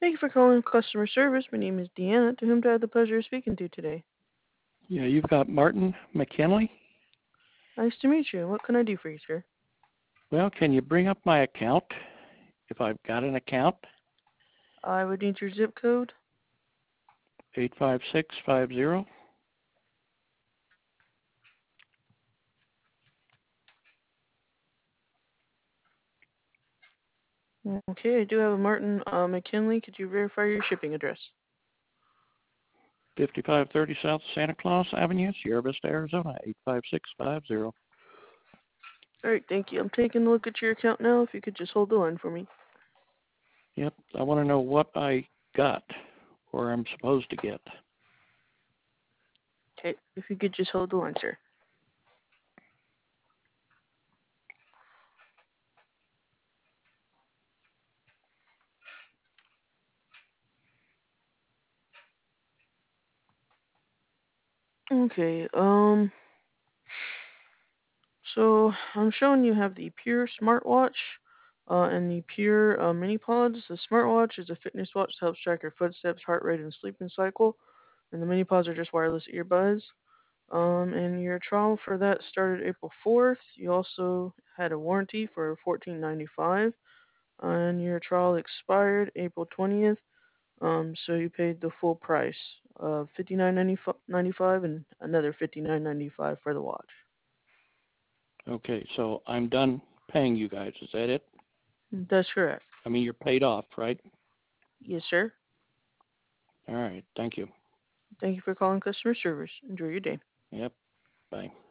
Thank you for calling customer service. My name is Deanna. To whom do I have the pleasure of speaking to today? Yeah, you've got Martin McKinley. Nice to meet you. What can I do for you, sir? Well, can you bring up my account if I've got an account? I would need your zip code. 85650. Okay, I do have a Martin McKinley. Could you verify your shipping address? 5530 South Santa Claus Avenue, Sierra Vista, Arizona, 85650. All right, thank you. I'm taking a look at your account now. If you could just hold the line for me. Yep, I want to know what I got or I'm supposed to get. Okay, if you could just hold the line, sir. Okay, so I'm showing you have the Pure smartwatch and the Pure mini pods. The smartwatch is a fitness watch that helps track your footsteps, heart rate, and sleeping cycle. And the mini pods are just wireless earbuds. And your trial for that started April 4th. You also had a warranty for $14.95, and your trial expired April 20th. So you paid the full price of $59.95 and another $59.95 for the watch. Okay, so I'm done paying you guys. Is that it? That's correct. I mean, you're paid off, right? Yes, sir. All right, thank you. Thank you for calling customer service. Enjoy your day. Yep, bye.